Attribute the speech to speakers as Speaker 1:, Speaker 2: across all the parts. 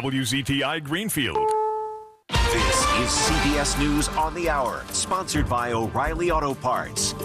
Speaker 1: WZTI Greenfield.
Speaker 2: This is CBS News on the Hour, sponsored by O'Reilly Auto Parts.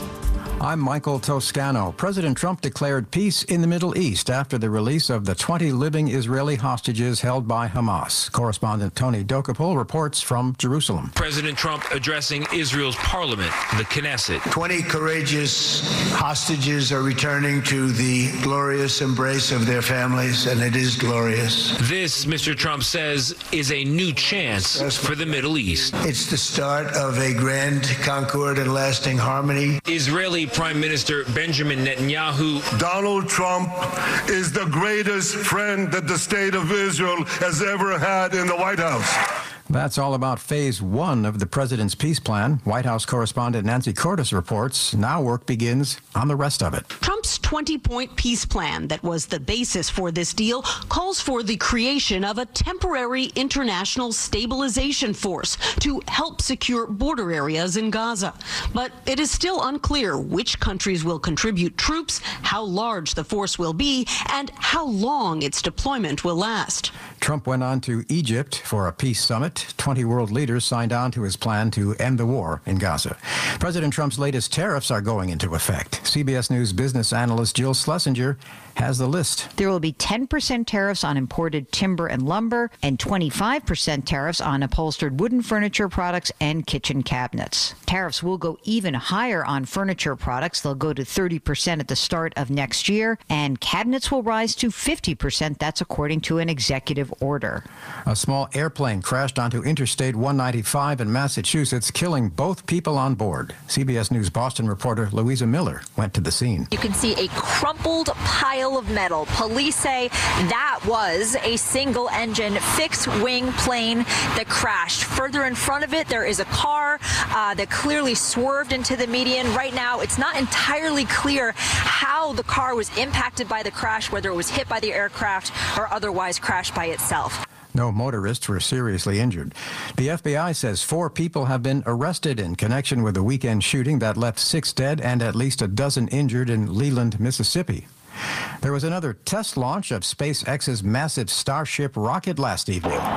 Speaker 3: I'm Michael Toscano. President Trump declared peace in the Middle East after the release of the 20 living Israeli hostages held by Hamas. Correspondent Tony Dokapol reports from Jerusalem.
Speaker 4: President Trump addressing Israel's parliament, the Knesset.
Speaker 5: 20 courageous hostages are returning to the glorious embrace of their families, and it is glorious.
Speaker 4: This, Mr. Trump says, is a new chance for the Middle East.
Speaker 5: It's the start of a grand concord and lasting harmony.
Speaker 4: Israeli Prime Minister Benjamin Netanyahu.
Speaker 6: Donald Trump is the greatest friend that the state of Israel has ever had in the White House.
Speaker 3: That's all about phase one of the president's peace plan. White House correspondent Nancy Cordes reports now work begins on the rest of it.
Speaker 7: Trump's 20-point peace plan that was the basis for this deal calls for the creation of a temporary international stabilization force to help secure border areas in Gaza. But it is still unclear which countries will contribute troops, how large the force will be, and how long its deployment will last.
Speaker 3: Trump went on to Egypt for a peace summit. 20 world leaders signed on to his plan to end the war in Gaza. President Trump's latest tariffs are going into effect. CBS News business analyst Jill Schlesinger has the list.
Speaker 8: There will be 10% tariffs on imported timber and lumber and 25% tariffs on upholstered wooden furniture products and kitchen cabinets. Tariffs will go even higher on furniture products. They'll go to 30% at the start of next year, and cabinets will rise to 50%. That's according to an executive order.
Speaker 3: A small airplane crashed onto Interstate 195 in Massachusetts, killing both people on board. CBS News Boston reporter Louisa Miller went to the scene.
Speaker 9: You can see a crumpled pile of metal. Police say that was a single-engine fixed-wing plane that crashed. Further in front of it, there is a car that clearly swerved into the median. Right now, it's not entirely clear how the car was impacted by the crash, whether it was hit by the aircraft or otherwise crashed by itself.
Speaker 3: No motorists were seriously injured. The FBI says 4 people have been arrested in connection with a weekend shooting that left 6 dead and at least a dozen injured in Leland, Mississippi. There was another test launch of SpaceX's massive Starship rocket last evening.
Speaker 10: 3, 2,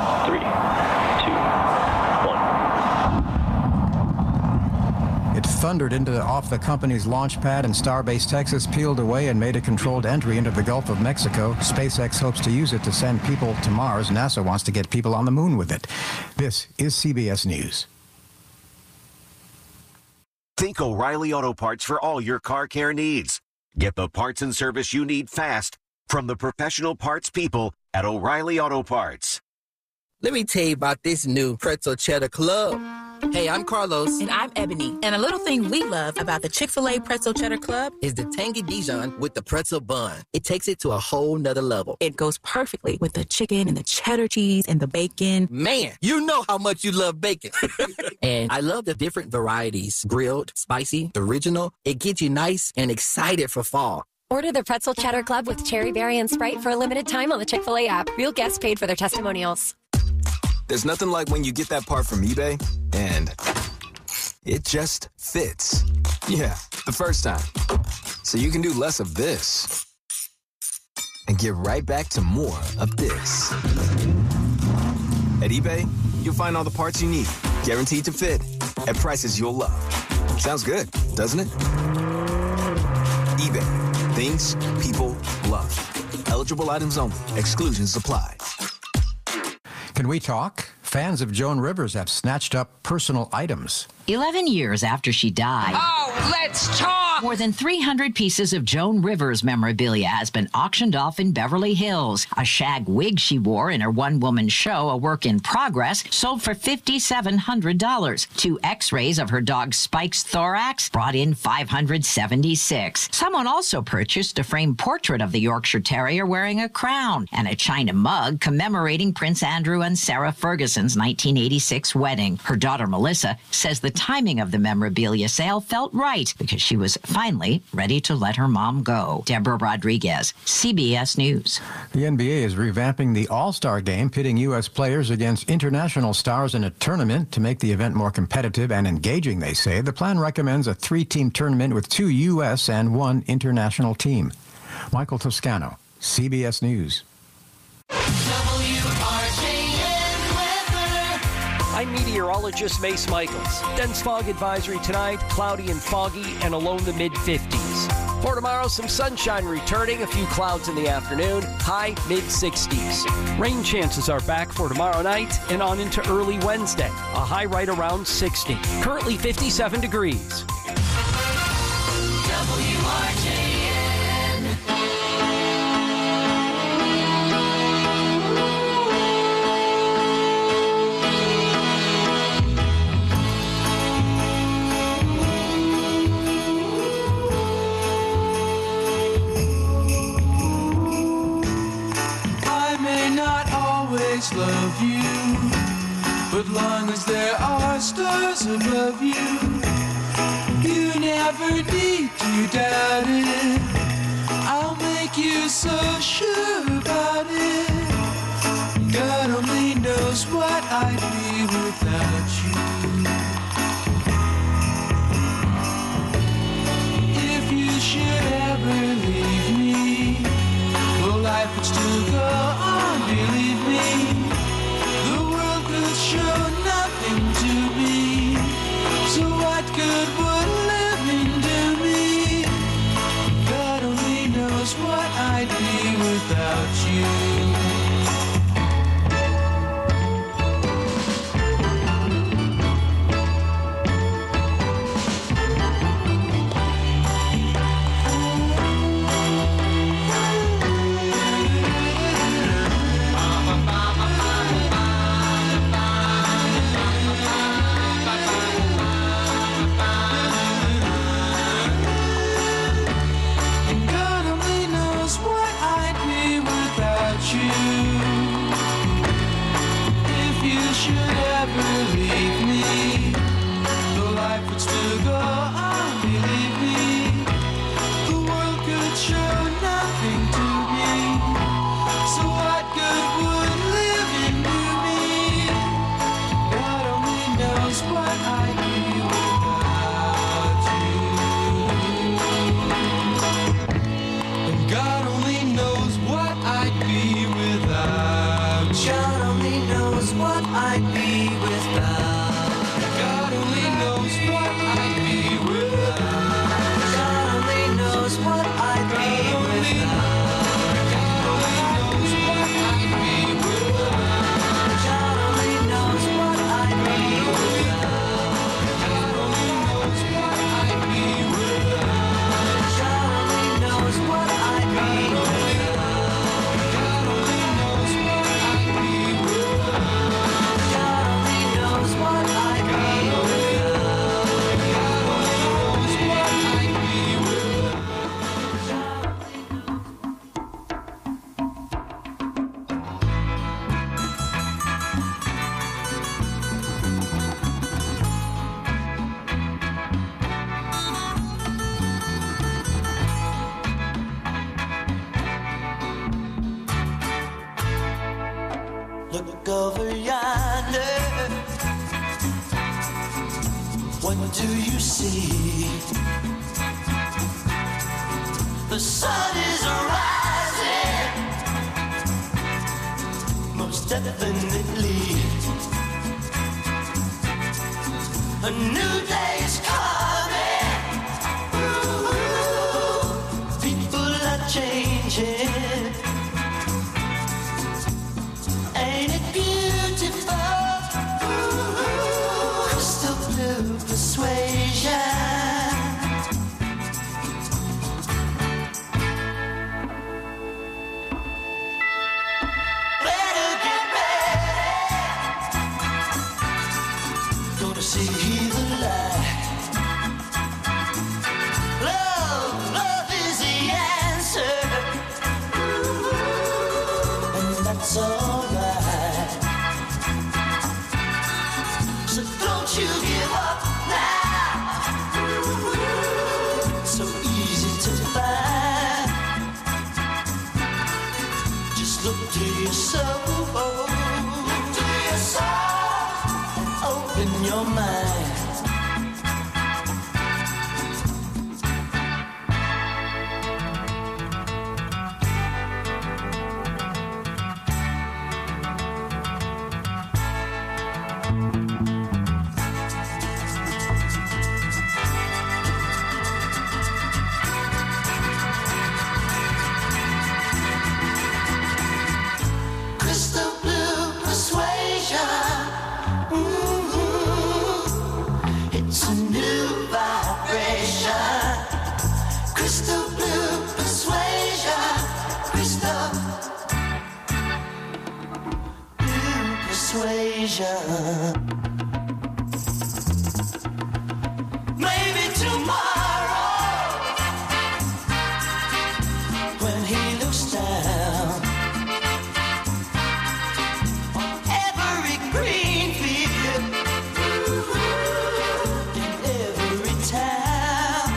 Speaker 10: 1.
Speaker 3: It thundered off the company's launch pad in Starbase, Texas, peeled away and made a controlled entry into the Gulf of Mexico. SpaceX hopes to use it to send people to Mars. NASA wants to get people on the moon with it. This is CBS News.
Speaker 2: Think O'Reilly Auto Parts for all your car care needs. Get the parts and service you need fast from the professional parts people at O'Reilly Auto Parts.
Speaker 11: Let me tell you about this new Pretzel Cheddar Club. Hey, I'm Carlos.
Speaker 12: And I'm Ebony. And a little thing we love about the Chick-fil-A Pretzel Cheddar Club
Speaker 11: is the tangy Dijon with the pretzel bun. It takes it to a whole nother level.
Speaker 12: It goes perfectly with the chicken and the cheddar cheese and the bacon.
Speaker 11: Man, you know how much you love bacon. And I love the different varieties. Grilled, spicy, original. It gets you nice and excited for fall.
Speaker 13: Order the Pretzel Cheddar Club with Cherry Berry and Sprite for a limited time on the Chick-fil-A app. Real guests paid for their testimonials.
Speaker 14: There's nothing like when you get that part from eBay and it just fits. Yeah, the first time. So you can do less of this and get right back to more of this. At eBay, you'll find all the parts you need, guaranteed to fit, at prices you'll love. Sounds good, doesn't it? eBay, things people love. Eligible items only. Exclusions apply.
Speaker 3: Can we talk? Fans of Joan Rivers have snatched up personal items.
Speaker 15: 11 years after she died.
Speaker 16: Oh, let's talk!
Speaker 15: More than 300 pieces of Joan Rivers memorabilia has been auctioned off in Beverly Hills. A shag wig she wore in her one-woman show, A Work in Progress, sold for $5,700. 2 x-rays of her dog Spike's thorax brought in $576. Someone also purchased a framed portrait of the Yorkshire Terrier wearing a crown and a china mug commemorating Prince Andrew and Sarah Ferguson's 1986 wedding. Her daughter Melissa says the timing of the memorabilia sale felt right because she was finally ready to let her mom go. Deborah Rodriguez, CBS News.
Speaker 3: The NBA is revamping the All-Star Game, pitting U.S. players against international stars in a tournament to make the event more competitive and engaging, they say. The plan recommends a 3-team tournament with 2 U.S. and 1 international team. Michael Toscano, CBS News.
Speaker 1: I'm meteorologist Mace Michaels. Dense fog advisory tonight, cloudy and foggy, and a low in the mid-50s. For tomorrow, some sunshine returning, a few clouds in the afternoon, high mid-60s. Rain chances are back for tomorrow night and on into early Wednesday, a high right around 60. Currently 57 degrees.
Speaker 17: Love you, but long as there are stars above you, you never need to doubt it. I'll make you so sure about it. God only knows what I'd be without you. If you should ever leave me, well, life would still go on, believe me. Show nothing to me, so what good would living do me? God only knows what I'd be without you.
Speaker 18: Look over yonder. What do you see? The sun is rising, most definitely. A new day is coming. Ooh, people are changing. Ain't it beautiful? Ooh, crystal blue persuasion. Better get ready. Gonna see the light. Love is the answer. And that's all. So don't you give up now. So easy to find. Just look to your soul. Look to your soul. And open your mind. persuasion. Maybe tomorrow, when he looks down on every green field in every town,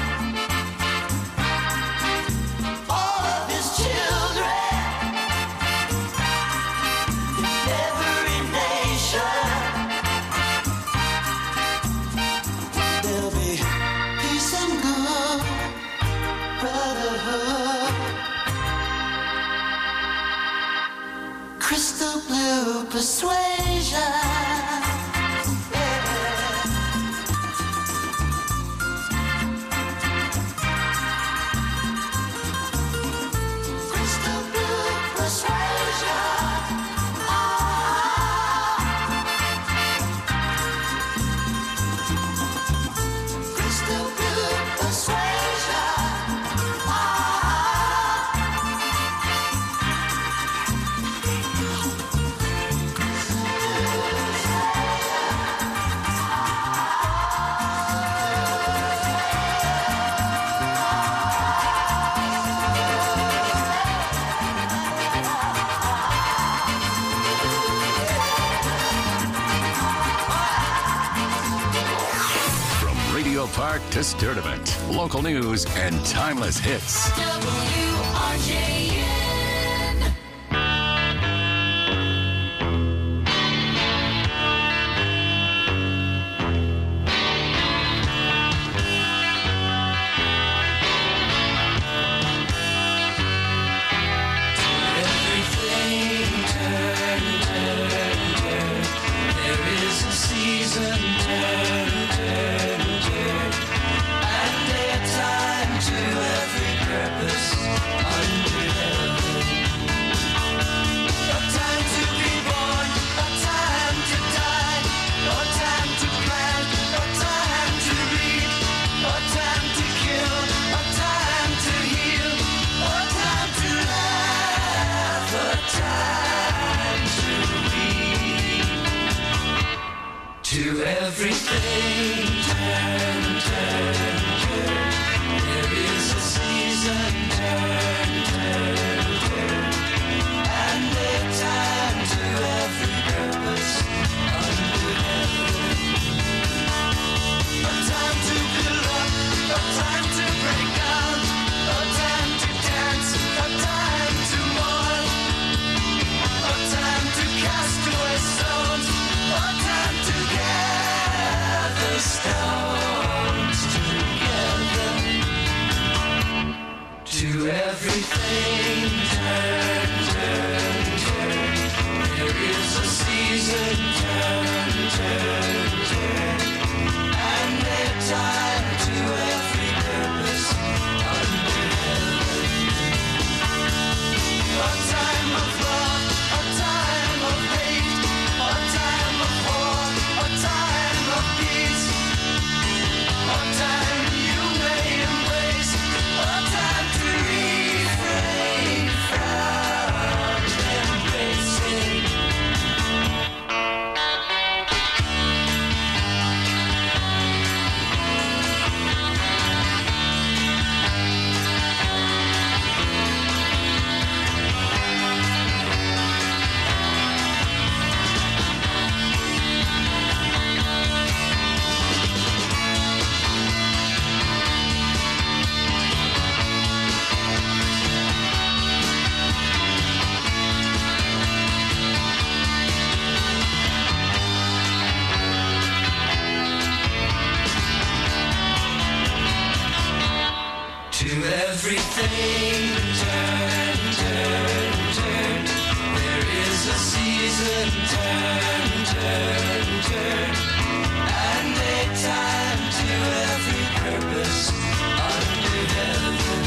Speaker 18: all of his children in every nation, there'll be peace and good brotherhood. Crystal blue persuasion. Crystal blue persuasion. Crystal blue persuasion.
Speaker 19: From Radio Park to Sturdivant, local news and timeless hits.
Speaker 18: WRJN. Everything turn, turn, turn. There is a season, turn, turn, turn. And a time to every purpose under heaven. A time to be born, a time to die, a time to plant, a time to reap, a time to kill, a time to heal, a time to laugh, a time to weep. To everything turn, turn, turn. There is a season, turn, turn, turn. And a time to every purpose under heaven. A time to build up, a time to break down, a time to dance, a time to mourn, a time to cast away stones, a time to gather stones together. To everything turn, turn, turn. There is a season, turn, turn, turn. And a time to every purpose under heaven. A time of love, a time of hate, a time of war, a time of peace, a time you may embrace, a time to refrain from embracing. To everything turn, turn, turn. There is a season, turn, turn, turn. And a time to every purpose under heaven.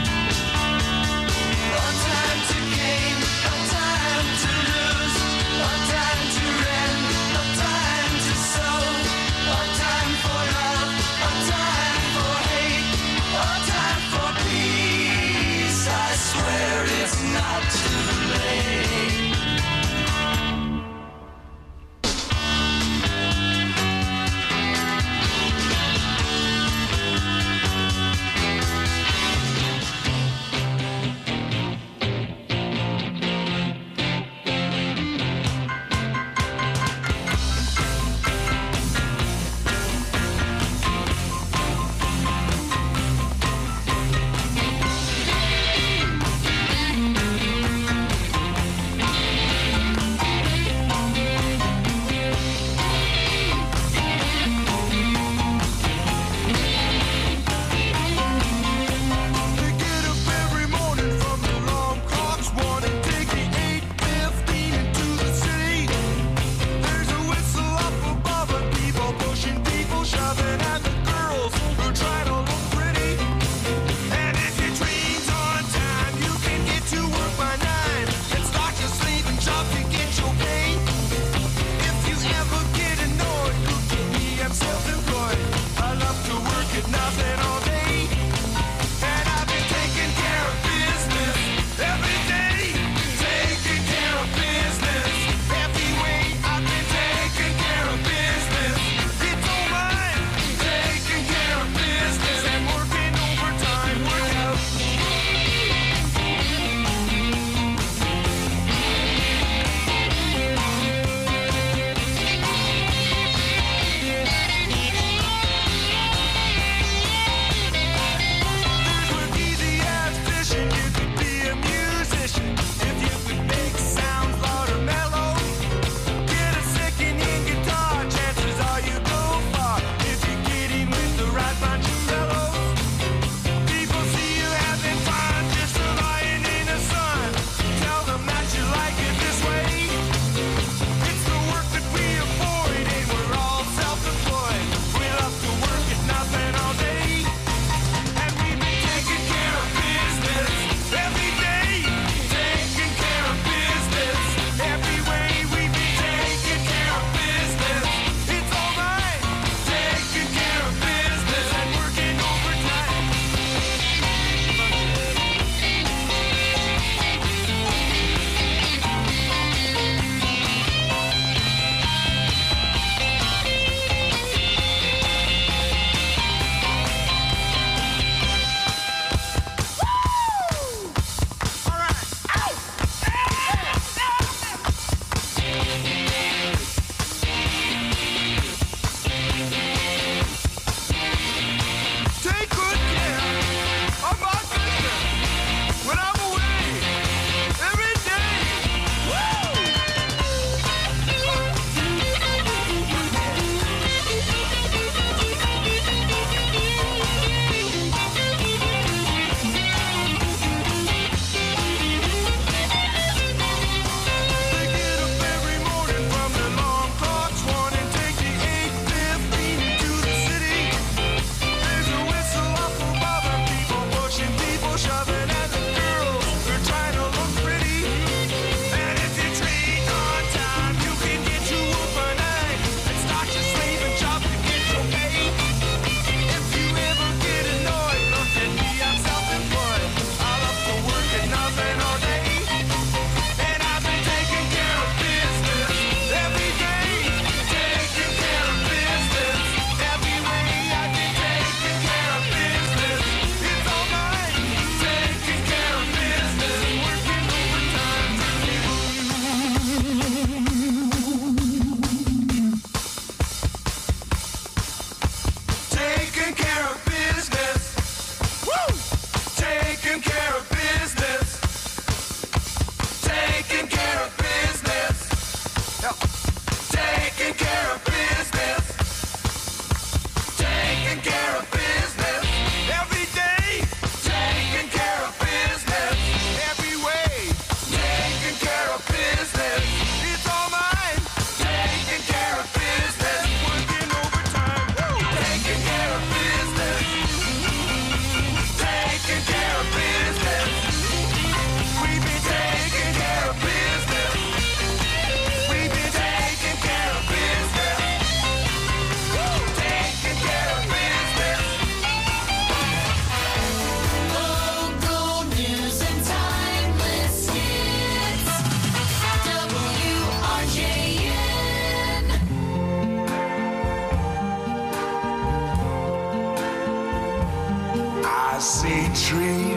Speaker 18: A time to gain, a time to lose, a time to rend, a time to sow, a time for love, a time for hate, a time for peace. I swear it's not too late.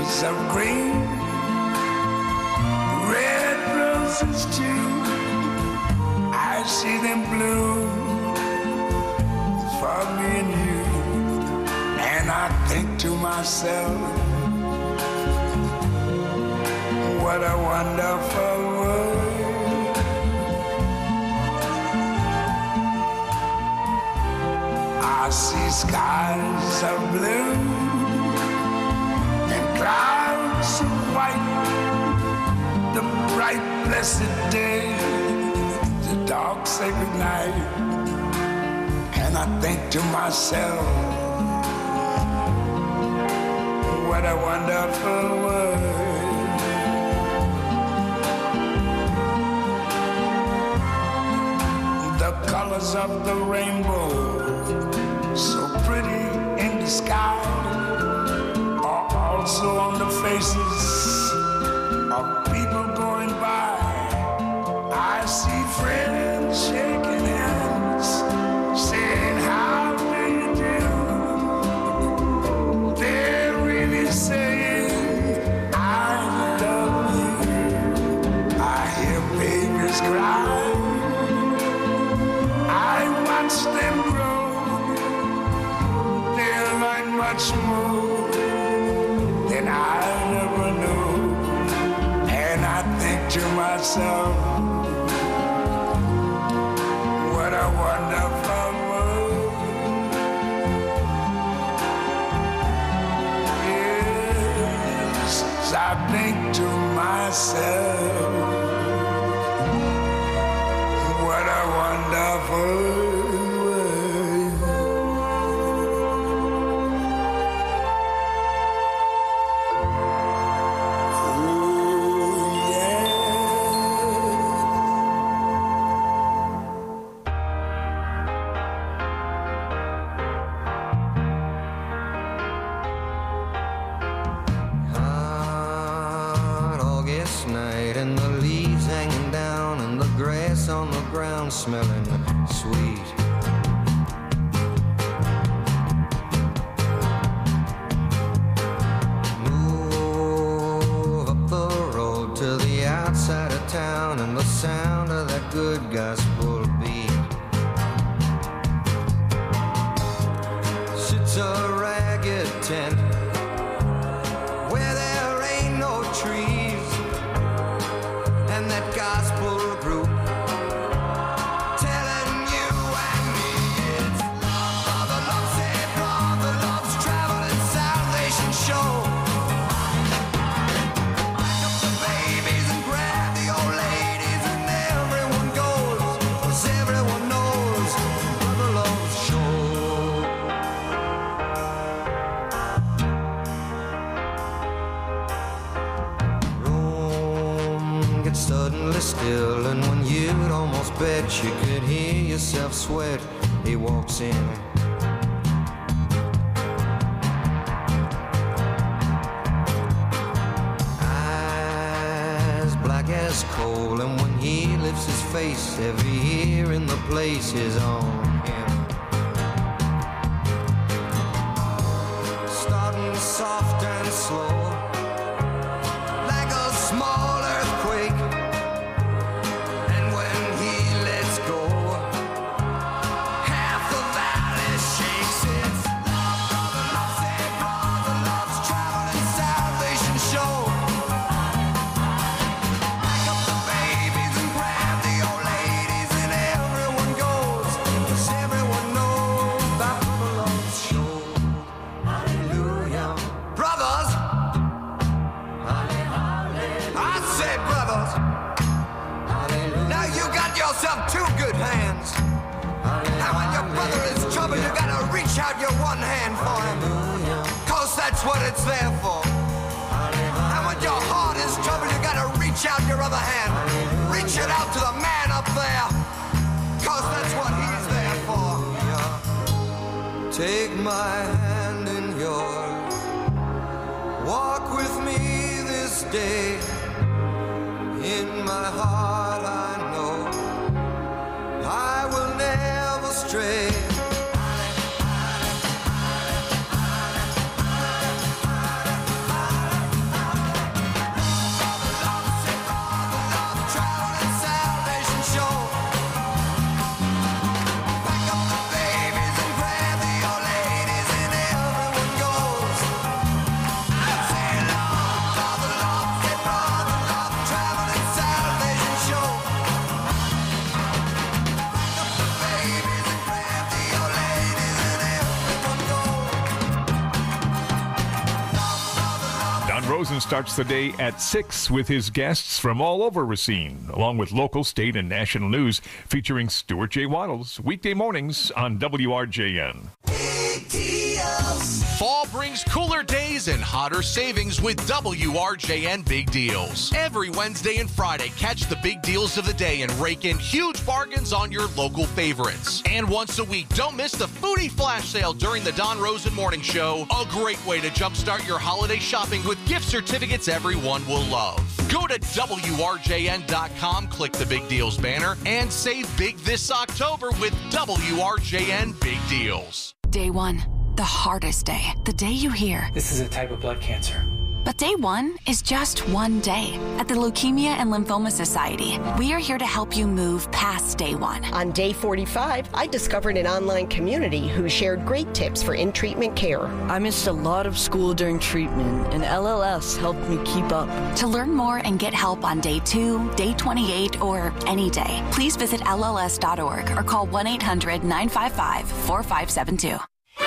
Speaker 18: fields of green, red roses too. I see them bloom for me and you, and I think to myself, what a wonderful world. I see skies of blue and clouds of white, the bright blessed day, the dark sacred night, and I think to myself, what a wonderful world. The colors of the rainbow, so pretty in the sky, are also on the faces of people going by. I see friends shaking hands, saying, how do you do? They're really saying, I love you. I hear babies cry, I watch them grow. They'll learn much more than I never knew. And I think to myself, what a wonderful world. Yes, I think to myself, what a wonderful world.
Speaker 20: Smelling sweet. Move up the road to the outside of town, and the sound of that good gospel beat. Sits a ragged tent where there ain't no trees, and that gospel group still, and when you'd almost bet you could hear yourself sweat, he walks in. Eyes black as coal, and when he lifts his face, every ear in the place is on him. Starting soft and slow, like a small earthquake. Out your one hand for him, 'cause that's what it's there for. And when your heart is troubled, you gotta reach out your other hand. Reach it out to the man up there, 'cause that's what he's there for. Take my hand in yours, walk with me this day. In my heart I know I will never stray.
Speaker 21: Don Rosen starts the day at 6 with his guests from all over Racine, along with local, state, and national news featuring Stuart J. Waddles, weekday mornings on WRJN.
Speaker 22: Fall brings cooler days and hotter savings with WRJN Big Deals. Every Wednesday and Friday, catch the big deals of the day and rake in huge bargains on your local favorites. And once a week, don't miss the Foodie Flash Sale during the Don Rosen Morning Show. A great way to jumpstart your holiday shopping with gift certificates everyone will love. Go to WRJN.com, click the Big Deals banner, and save big this October with WRJN Big Deals.
Speaker 23: Day one, the hardest day. The day you hear,
Speaker 24: "This is a type of blood cancer."
Speaker 23: But day one is just one day. At the Leukemia and Lymphoma Society, we are here to help you move past day one.
Speaker 25: On day 45, I discovered an online community who shared great tips for in-treatment care.
Speaker 26: I missed a lot of school during treatment, and LLS helped me keep up.
Speaker 23: To learn more and get help on day 2, day 28, or any day, please visit LLS.org or call 1-800-955-4572.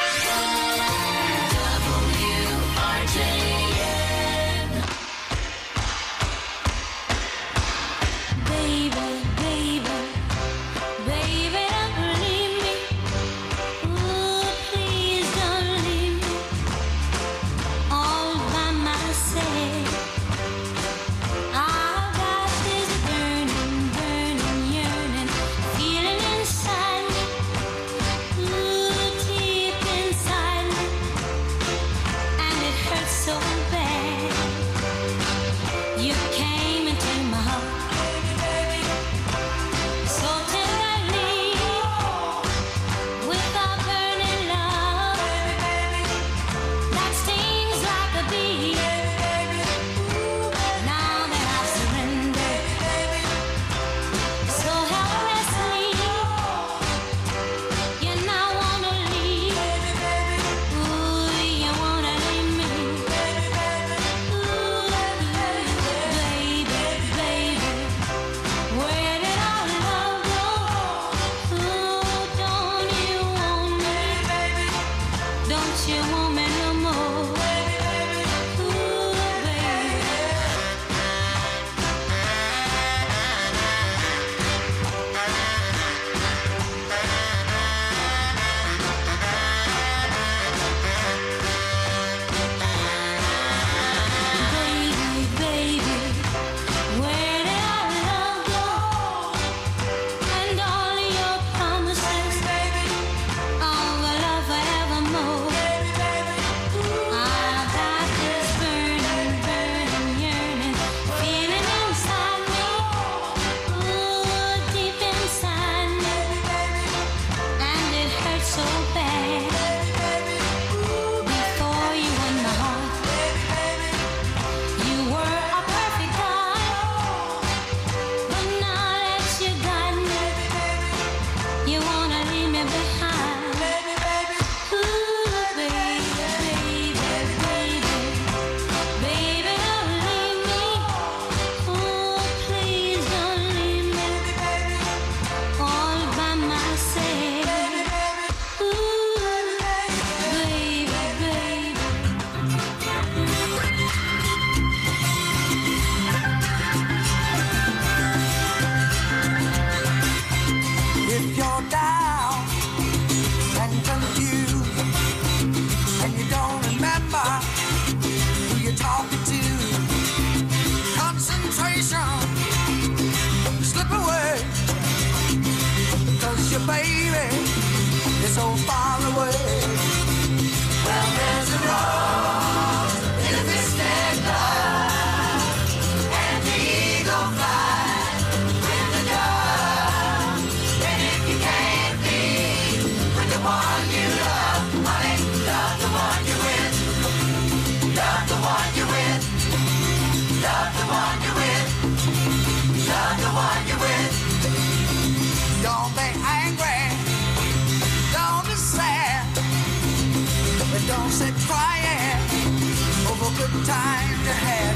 Speaker 18: Don't sit crying over good time you had.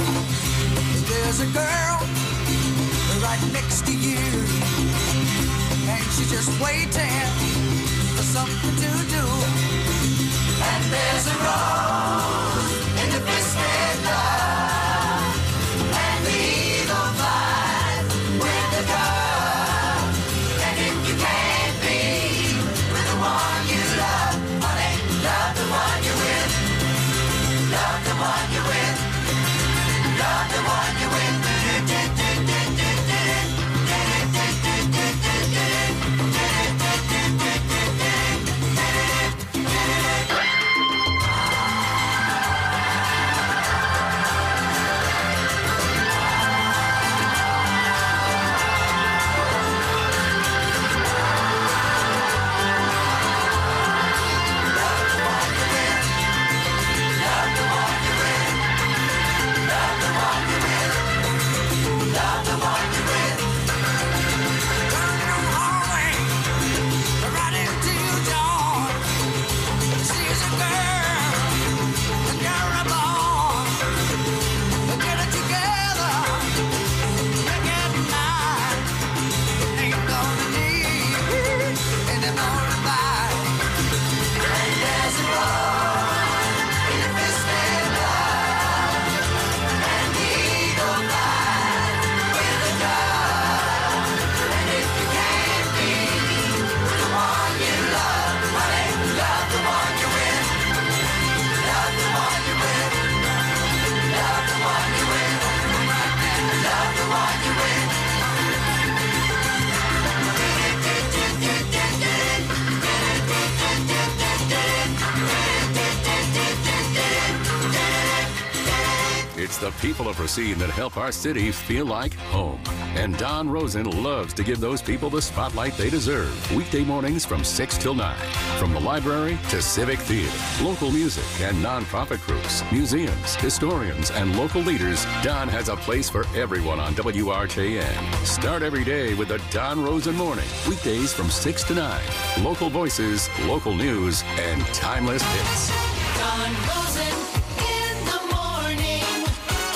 Speaker 18: There's a girl right next to you, and she's just waiting for something to do. And there's a rose in the biscuit line.
Speaker 19: It's the people of Racine that help our city feel like home. And Don Rosen loves to give those people the spotlight they deserve. Weekday mornings from 6 till 9. From the library to Civic Theater, local music and nonprofit groups, museums, historians, and local leaders, Don has a place for everyone on WRJN. Start every day with the Don Rosen Morning. Weekdays from 6 to 9. Local voices, local news, and timeless hits.
Speaker 18: Don Rosen in the morning.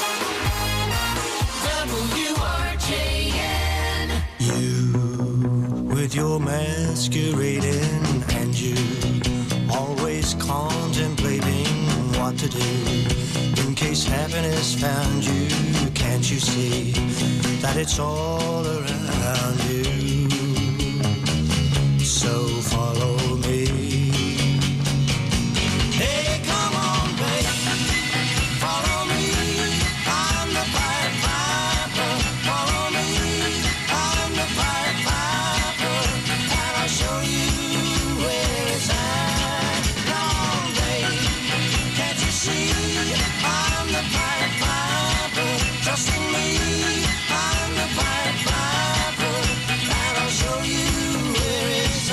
Speaker 18: WRJN.
Speaker 4: You, with your masquerading, and you, always contemplating what to do. In case happiness found you, can't you see that it's all around you? So follow me. Hey, come on, baby, follow me. I'm the Pied Piper. Follow me. I'm the Pied Piper, and I'll show you where it's at. Come on, baby, can't you see? I'm the Pied Piper. Trust in me. I'm the Pied Piper, and I'll show you where it's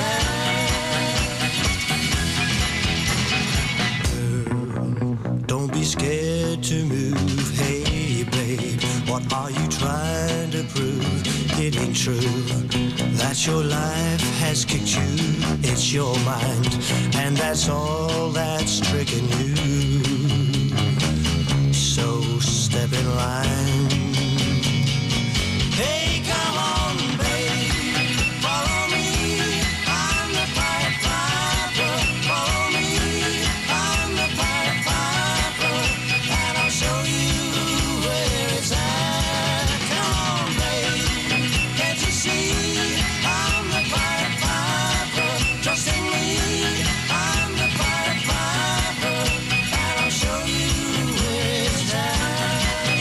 Speaker 4: at. Don't be scared to move. Hey, babe, what are you trying to prove? It ain't true that your life has kicked you. It's your mind, and that's all that's tricking you. So step in line. Hey, come on, babe, follow me. I'm the Pied Piper. Follow me. I'm the Pied Piper, and I'll show you where it's at. Come on, babe, can't you see? I'm the Pied Piper. Trust in me. I'm the Pied Piper, and I'll show you where it's at.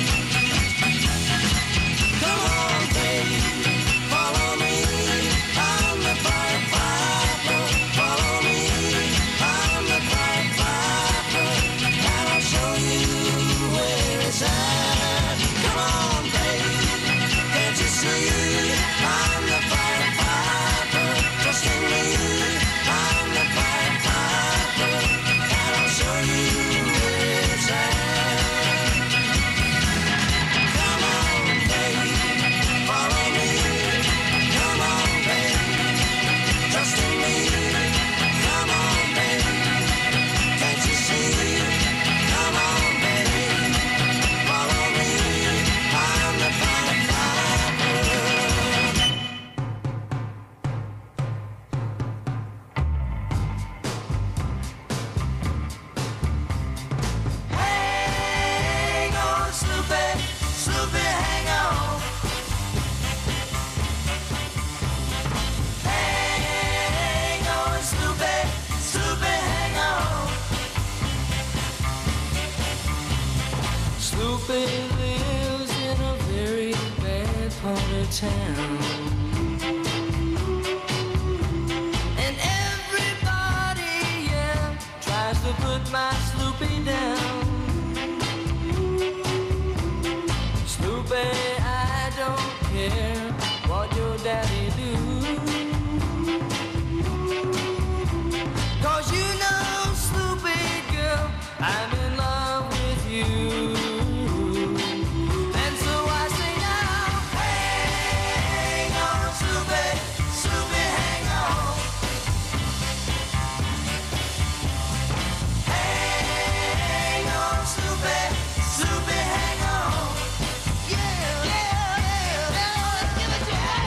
Speaker 4: Come on, baby, follow me. I'm the Pied Piper. Follow me. I'm the Pied Piper, and I'll show you where it's at. Come on, baby, can't you see? I'm the Pied Piper. Trust in me. I'm the Pied Piper, and I'll show you where it's at. Come on, baby, follow me. Come on, baby, trust in me. Come on, baby, can't you see? Come on, baby, follow me. I'm the Pied Piper. Hang on, Snoopy, Snoopy, hang on. Hang on, Snoopy, Snoopy, hang on.
Speaker 17: Snoopy lives in a very bad part of town. And everybody, yeah, tries to put my Snoopy down. Snoopy, I don't care what your daddy do. 'Cause you know, Snoopy girl, I'm in love with you. And so I say now, hang on, Snoopy, Snoopy, hang on. Hang on, Snoopy, Snoopy, hang on. Yeah, yeah, yeah, yeah, give it to me.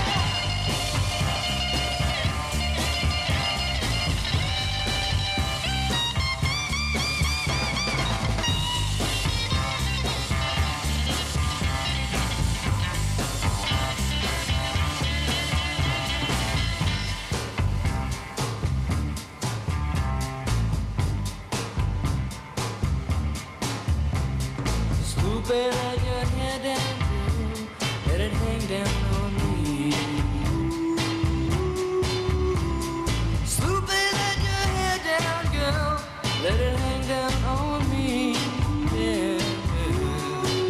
Speaker 17: Snoopy, let your hair down, girl. Let it hang down on me. Snoopy, let your hair down, girl. Let it hang down on me. Yeah.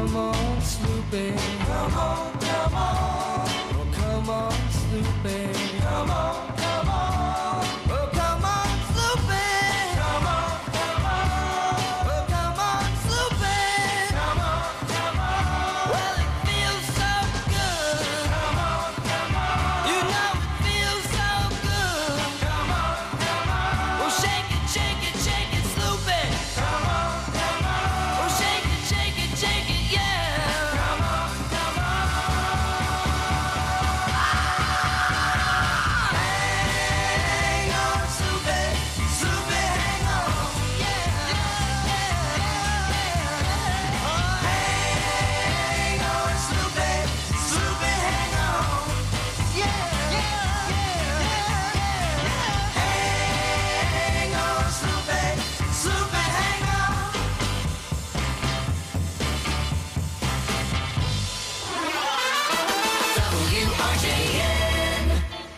Speaker 17: Come on, Snoopy. Come on, come on. Oh, come on, Snoopy. Come on, come on. Oh, come on, Snoopy. Come on, come on. Oh, come on, Snoopy. Come on, come on. Well, it feels so good. Come on, come on. You know it feels so good. Come on, come on. Oh, shake it, shake it, shake it, Snoopy. Come on, come on. Oh, shake it, shake it, shake it, yeah. Come on, come on. Hang on, Snoopy, Snoopy, hang on, yeah, yeah, yeah. Hang on, Snoopy, Snoopy, hang on, yeah, yeah, yeah. Hang on, Snoopy, Snoopy, hang on. WRJN.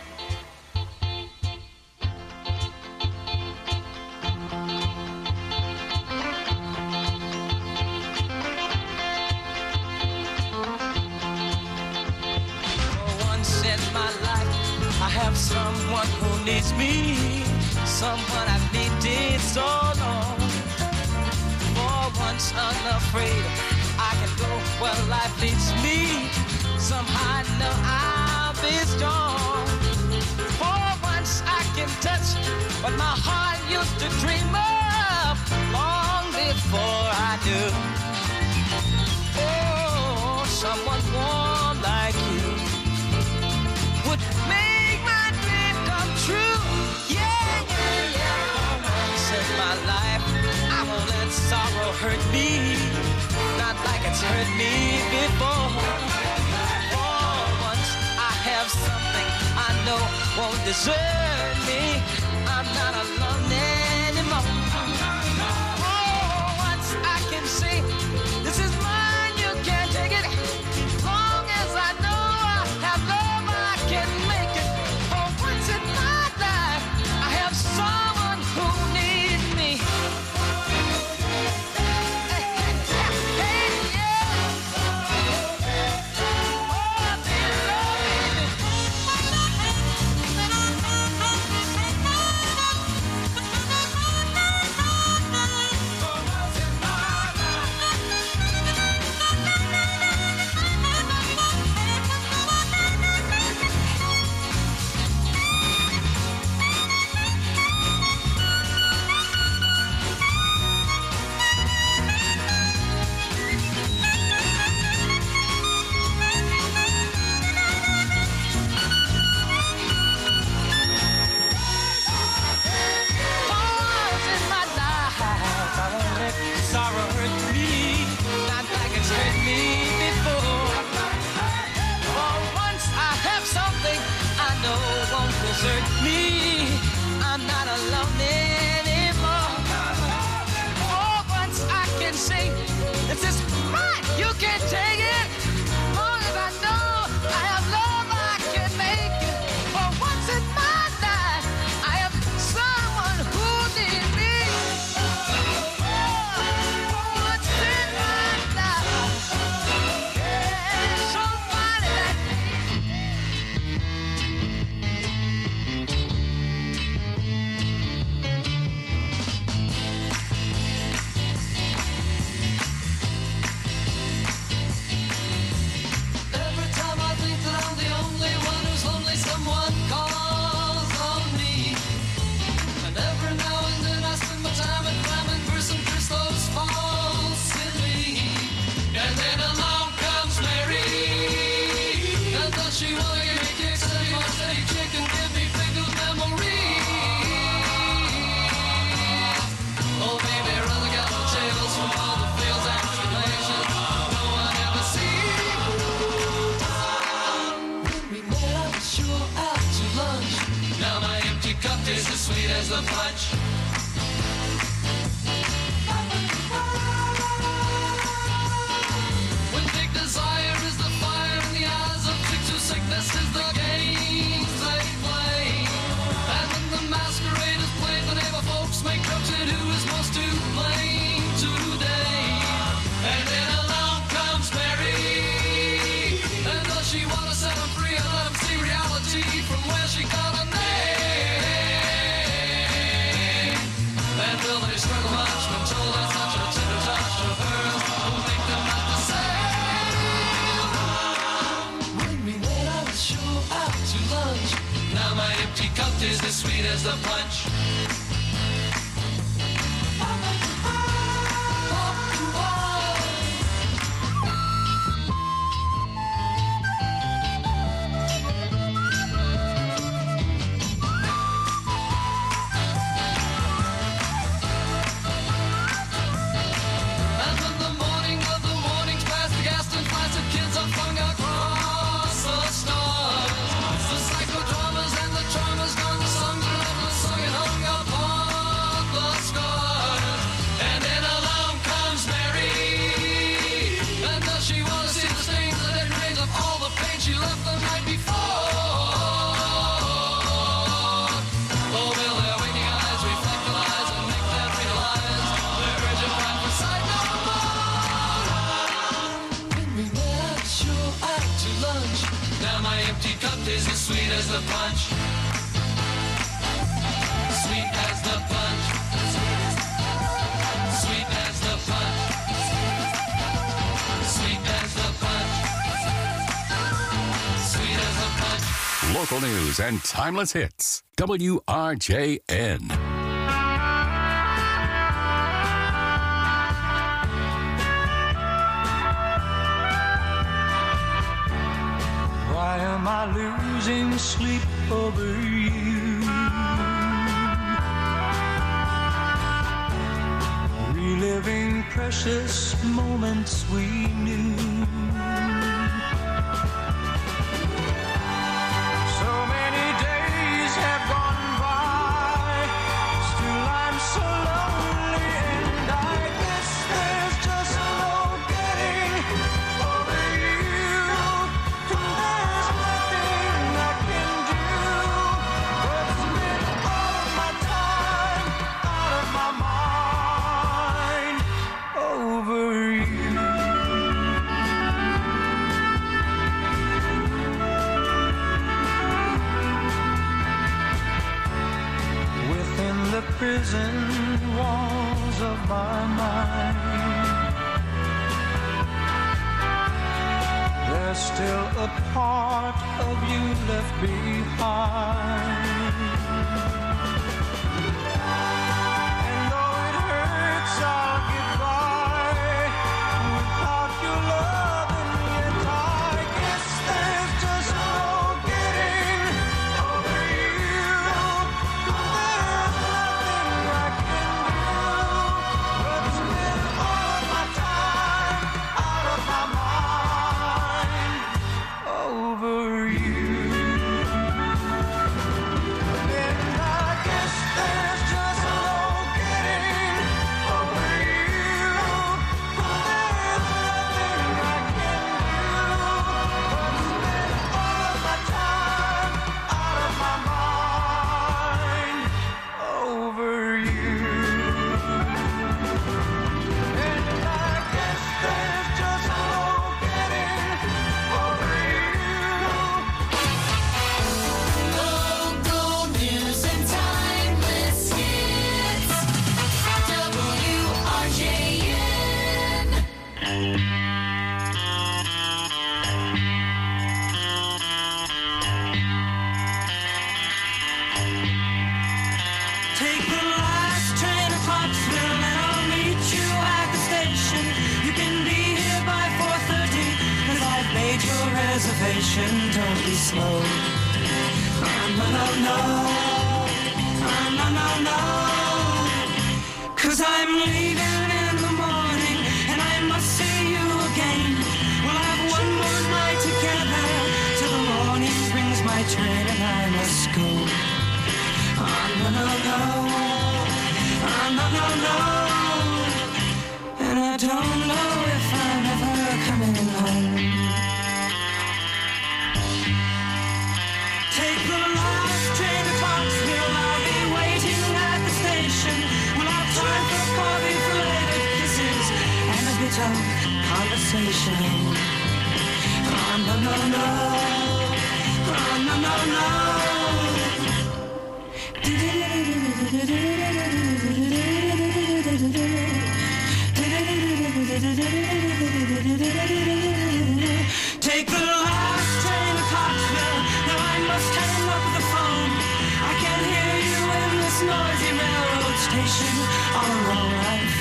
Speaker 26: For once in my life, I have someone who needs me, someone I've needed so long. For once unafraid, I can go where life leads me. Somehow I know I'll be strong. For once I can touch what my heart used to dream of long before I knew. Oh, someone warm like you would make my dream come true. Yeah, yeah, yeah. For once in my life, I won't let sorrow hurt me, not like it's hurt me before. For once I have something I know won't desert me. I'm not alone anymore. For once I can say, this is mine, you can't take it. Long as I know I have love, I can make it. For once in my life, I have someone who needs me. Hey, yeah. Oh, baby. Once in my life, I won't let sorrow hurt me, not like it's hurt me before. For once I have something I know won't desert me. I'm not alone anymore. For once I can say, this is mine, you can't take it. Long as I know I have love, I can make it. For once in my life, I have someone who needs me. For once in my life, yeah, somebody that
Speaker 18: Every time I think that I'm the only one who's lonely, someone calls on me. And every now and then I spend my time at climbing for some Christos falsely. And then along comes Mary. And does she wanna give me kicks, steady my steady chick, and give me pickled memories? Oh baby, run the gallows tables from all the fields and tribulations no one ever sees. We met, I was sure out to lunch. Now my empty cup tastes as sweet as the punch. When big desire is the fire in the eyes of chicks whose sickness is the games they play. And when the masquerade is played, the neighbor folks make jokes at who is most to blame today. And then along comes is as sweet as the punch. Is as sweet as the punch. Sweet as the punch. Sweet as the punch. Sweet as the punch. Sweet as the punch.
Speaker 19: Local news and timeless hits. WRJN.
Speaker 17: Why am I losing sleep over you? Reliving precious moments we knew. So many days have gone by, still I'm so lonely, and I guess there's just no getting over you. There's nothing I can do but spend all of my time out of my mind over you. Within the prison walls of my mind, there's still a part of you left behind. And though it hurts, I'll get by without your love, and yet I guess there's just no getting over you. There's nothing I can do but spend all of my time out of my mind over you. And I guess there's just no getting over you. There's nothing I can do but spend all of my time out of my mind over you. And I guess there's just no getting over you.
Speaker 18: Local news and timeless hits. WRJN.
Speaker 17: Take the last train to Clarksville and I'll meet you at the station. You can be here by 4:30 'cause I've made your reservation. Don't be slow. No, no, no. No, no, no. 'Cause I'm leaving in the morning and I must see you again. We'll have one more night together till the morning brings my train and I must go. No, no, no. No, no, no. And I don't know if I'm ever coming home. Take the last train to Clarksville. I'll be waiting at the station. We'll have time for coffee, for later kisses, and a bit of conversation. No, no, no. No, no, no. Take the last train to Clarksville. Now I must hang up the phone. I can't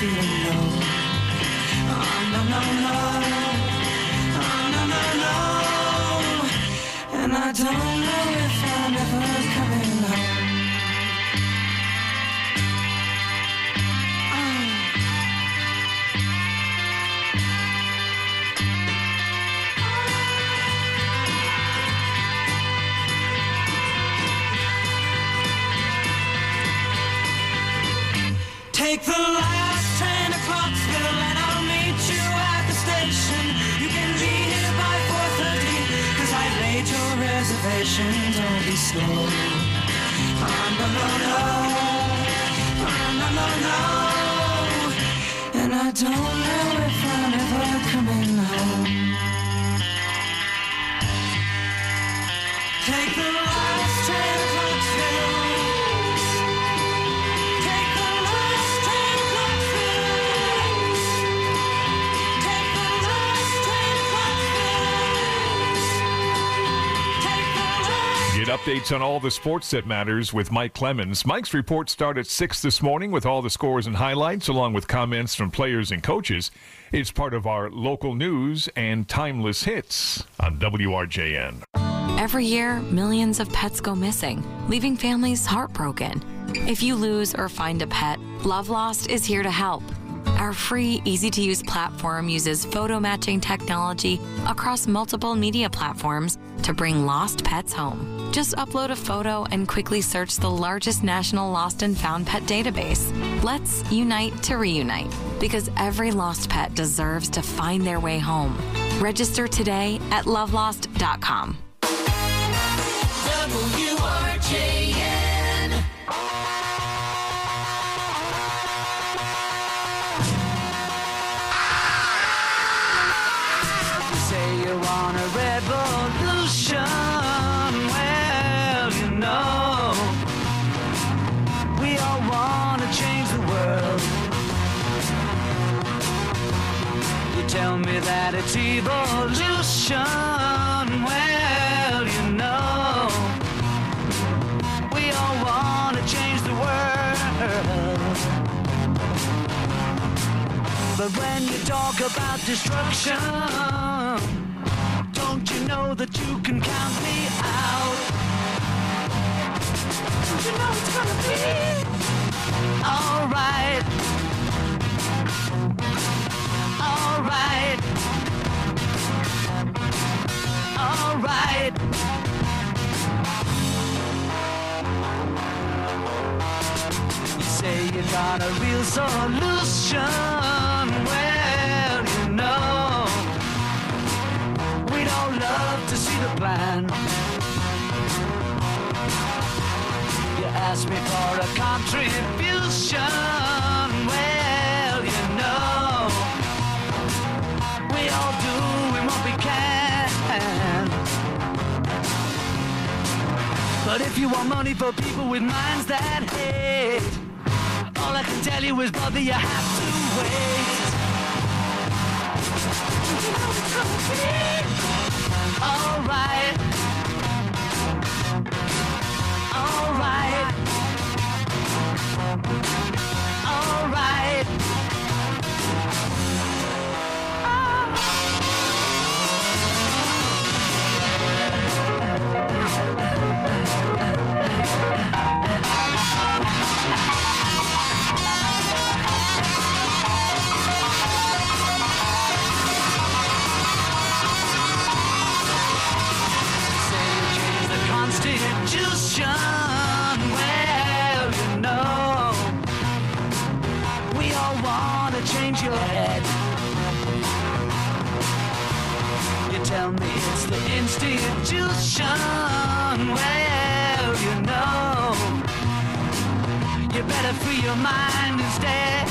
Speaker 4: feeling low. Oh, no, no, no. Oh, no, no, no. And I don't know if I'm ever coming home. Take the last train to Clarksville and I'll meet you at the station. You can be here by 4:30, 'cause I laid your reservation. Don't be slow. Oh, no, no, no. Oh, no, no, no. And I don't know if I'm ever coming home. Take the last train to Clarksville.
Speaker 21: Get updates on all the sports that matters with Mike Clemens. Mike's reports start at 6 this morning with all the scores and highlights, along with comments from players and coaches. It's part of our local news and timeless hits on WRJN.
Speaker 5: Every year, millions of pets go missing, leaving families heartbroken. If you lose or find a pet, Love Lost is here to help. Our free, easy-to-use platform uses photo matching technology across multiple media platforms to bring lost pets home. Just upload a photo and quickly search the largest national lost and found pet database. Let's unite to reunite, because every lost pet deserves to find their way home. Register today at lovelost.com.
Speaker 4: WRJN. You say you want a revolution. Well, you know, we all want to change the world. You tell me that it's evolution. Well, you know, we all want to change the world. But when you talk about destruction, don't you know that you can count me out? Don't you know it's gonna be alright? Alright. Alright. You say you got a real solution. Well, you know, we'd all love to see the plan. You ask me for a contribution. Well, you know, we all doing what we can. But if you want money for people with minds that hate, all I can tell you is, brother, you have to wait. You know it's gonna be alright. Alright. Alright. Constitution, well, you know, we all want to change your head. You tell me it's the institution, well, you know, you better free your mind instead.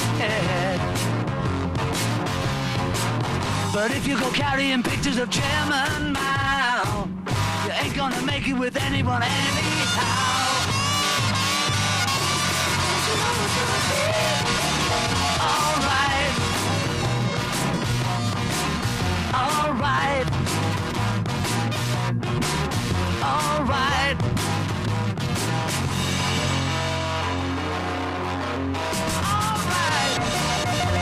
Speaker 4: But if you go carrying pictures of Chairman Mao, you ain't gonna make it with anyone anyhow. Alright. Alright. Alright. Alright.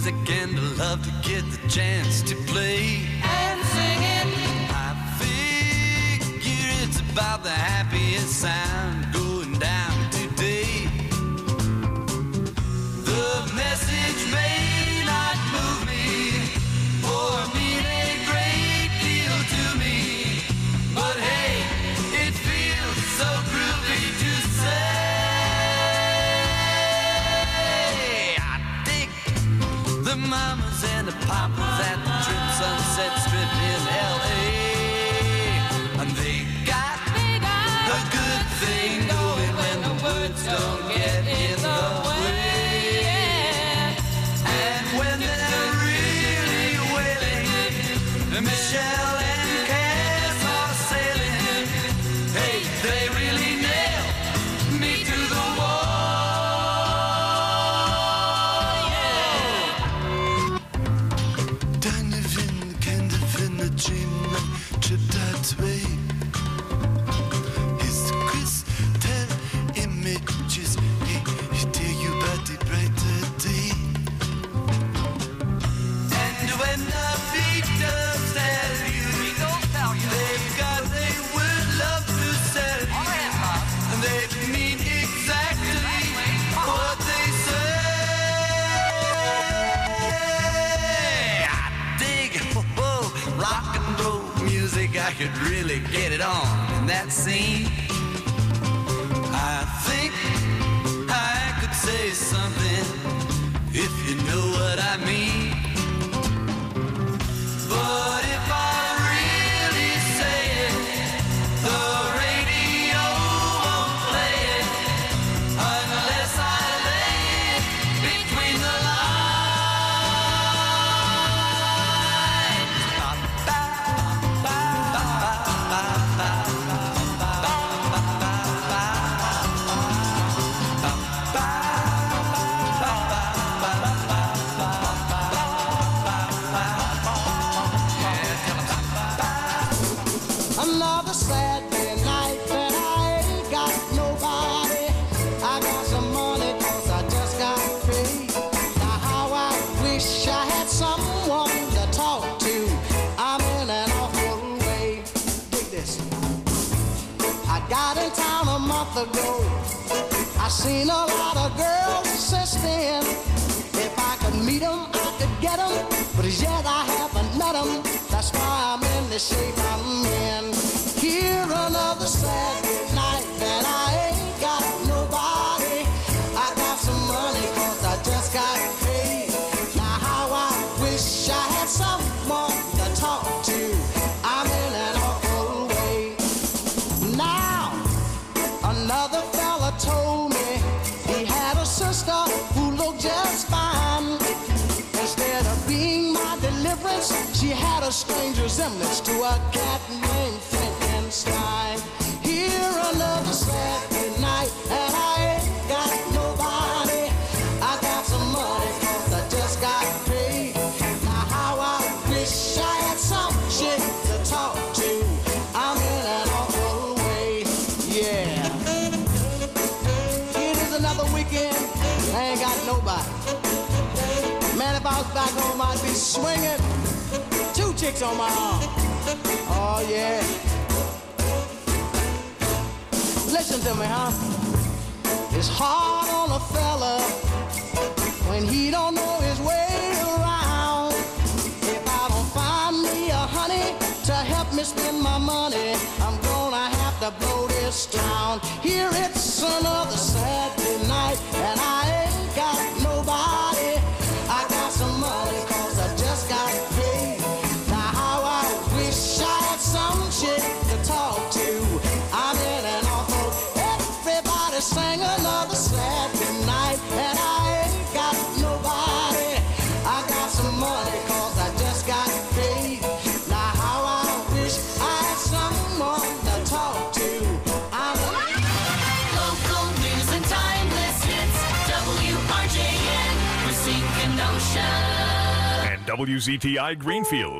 Speaker 18: music and I love to get the chance to play and sing it. I figure it's about the happiest sound going down today. The message may not move me or mean a great deal to me, but hey, it feels so groovy to say. I dig the mamas and the papas at the Trip Sunset Strip in L.A. And they got a good thing going when the words don't get in the way. And when they're really wailing, Michelle and Cass are sailing. Hey, they really nail me to the wall. Deine Windkände findet Gina Trip that way. His crystal images, he tell you about the brighter day. And when the Beatles tell you, they've got a word love to sell you, and they mean exactly what they say. I dig rock and roll music. I could really get it on in that scene. I think I could say something if you know what I mean. But if I really say it, the radio won't play it unless I lay it between the
Speaker 4: Another Saturday night that I ain't got nobody. I got some money 'cause I just got paid. Now how I wish I had someone to talk to. I'm in an awful way. Dig this. I got in town a month ago. I seen a lot of girls since then. If I could meet them, I could get them. But as yet I haven't met them. That's why I'm in the shape I'm in. Here another Saturday night that I ain't got nobody. I got some money 'cause I just got paid. Now how I wish I had someone to talk to. I'm in an awful way. Now another fella told me he had a sister who looked just fine. Instead of being my deliverance, she had a strange resemblance to a cat named Frankenstein. Here another Saturday night, and I ain't got nobody. I got some money 'cause I just got paid. Now how I wish I had some shit to talk to. I'm in an awful way, yeah. It is another weekend, I ain't got nobody. Man, if I was back home, I'd be swinging. 2 chicks on my arm. Oh, yeah. Listen to me, huh? It's hard on a fella when he don't know his way around. If I don't find me a honey to help me spend my money, I'm gonna have to blow this town. Here it's another Saturday night, and I ain't got nobody. I got some money 'cause I just got paid. Now how I wish I had some shit to talk to. I'm in an awful. Everybody sang another Saturday night, and I ain't got nobody. I got some money 'cause I just got paid. Now how I wish I had someone to talk to. I'm
Speaker 18: Local news and timeless hits. WRJN, Racine Kenosha.
Speaker 21: And WZTI Greenfield.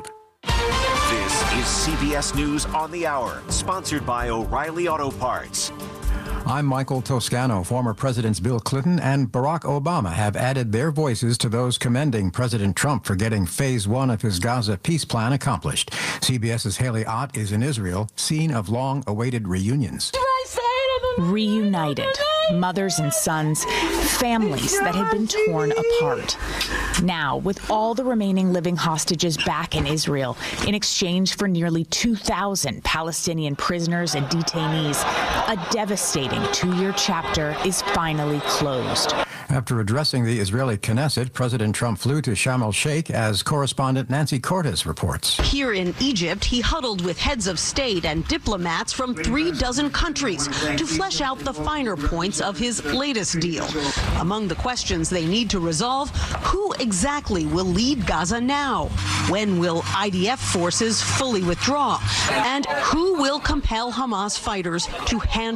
Speaker 2: This is CBS News on the Hour, sponsored by O'Reilly Auto Parts.
Speaker 3: I'm Michael Toscano. Former Presidents Bill Clinton and Barack Obama have added their voices to those commending President Trump for getting Phase 1 of his Gaza peace plan accomplished. CBS's Haley Ott is in Israel, scene of long-awaited reunions.
Speaker 6: Reunited. Mothers and sons, families that had been torn apart. Now, with all the remaining living hostages back in Israel, in exchange for nearly 2,000 Palestinian prisoners and detainees, a devastating 2-year chapter is finally closed.
Speaker 3: After addressing the Israeli Knesset, President Trump flew to Sharm el-Sheikh, as correspondent Nancy Cortez reports.
Speaker 7: Here in Egypt, he huddled with heads of state and diplomats from 36 countries to flesh out the finer points of his latest deal. Among the questions they need to resolve, who exactly will lead Gaza now? When will IDF forces fully withdraw? And who will compel Hamas fighters to hand